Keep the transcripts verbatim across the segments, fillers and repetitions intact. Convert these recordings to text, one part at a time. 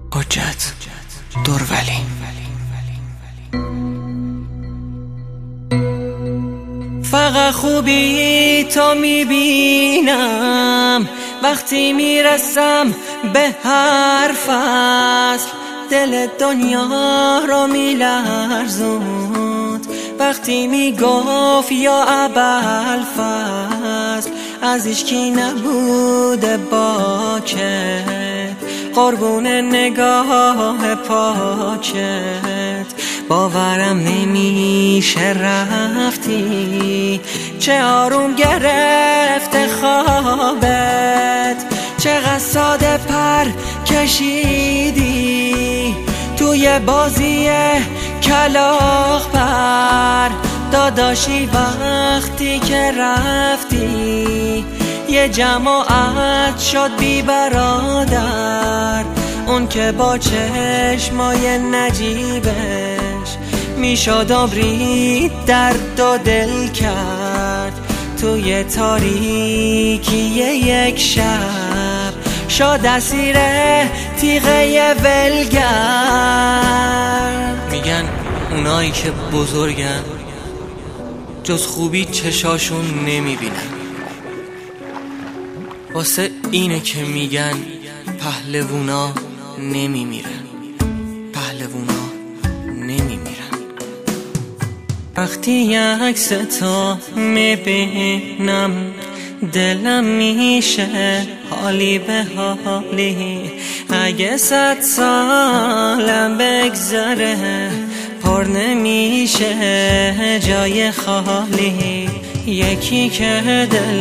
حجت دورولی. فقط خوبی تو میبینم وقتی میرسم به هر فصل، دل دنیا رو میلرزوند وقتی میگفت یا ابوالفضل از هیچکی نبوده باکت، قربون نگاه پاکت باورم نمیشه رفتی، چه آروم گرفته خوابت، چقدر ساده پر کشیدی توی بازی کلاغ پر. داداشی وقتی که رفتی یه جماعت شد بی برادر، اون که با چشمای نجیبش میشد آبری درد و دل کرد، توی تاریکی یک شب شد اسیر تیغه ولگرد. میگن اونایی که بزرگن جز خوبی چشاشون نمیبینن، واسه اینه که میگن پهلوونا نمیمیرن، پهلوونا نمیمیرن. وقتی عکس تو میبینم دلم میشه حالی به حالی، اگه صد سالم بگذره پر نمیشه جای خالی. یکی که دل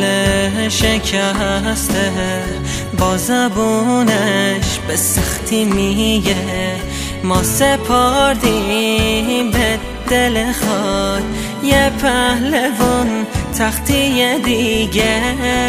شکسته با زبونش به سختی میگه ما سپردیم به دل خود یه پهلوان تختی دیگه.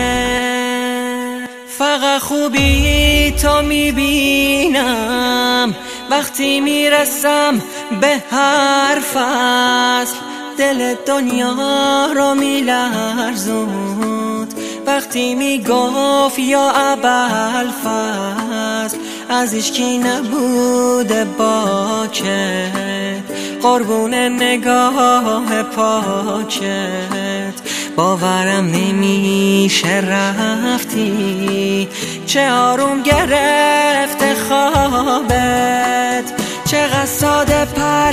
فقط خوبی تو میبینم وقتی میرسم به هر فصل، دل دنیا رو میلرزوند وقتی میگفت یا ابوالفضل از هیچکی نبوده باکت، قربون نگاه پاکت باورم نمیشه رفتی، چه آروم گرفته خوابت، چقدر ساده پر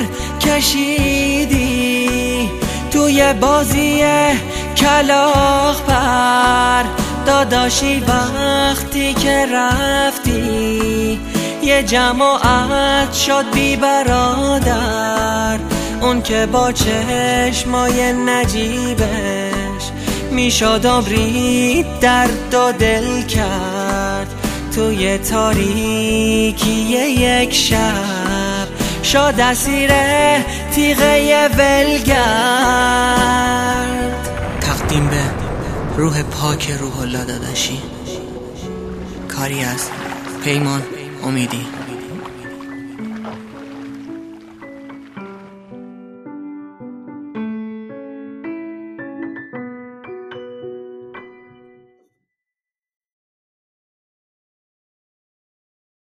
کشیدی توی بازی کلاغ پر. داداشی وقتی که رفتی یه جماعت شد بی برادر، اون که با چشمای نجیبش میشد آبری درد و دل کرد، توی تاریکی یک شب شد اسیر تیغه ولگرد. تقدیم به روح پاک روح الله داداشی، کاری از پیمان امیدی.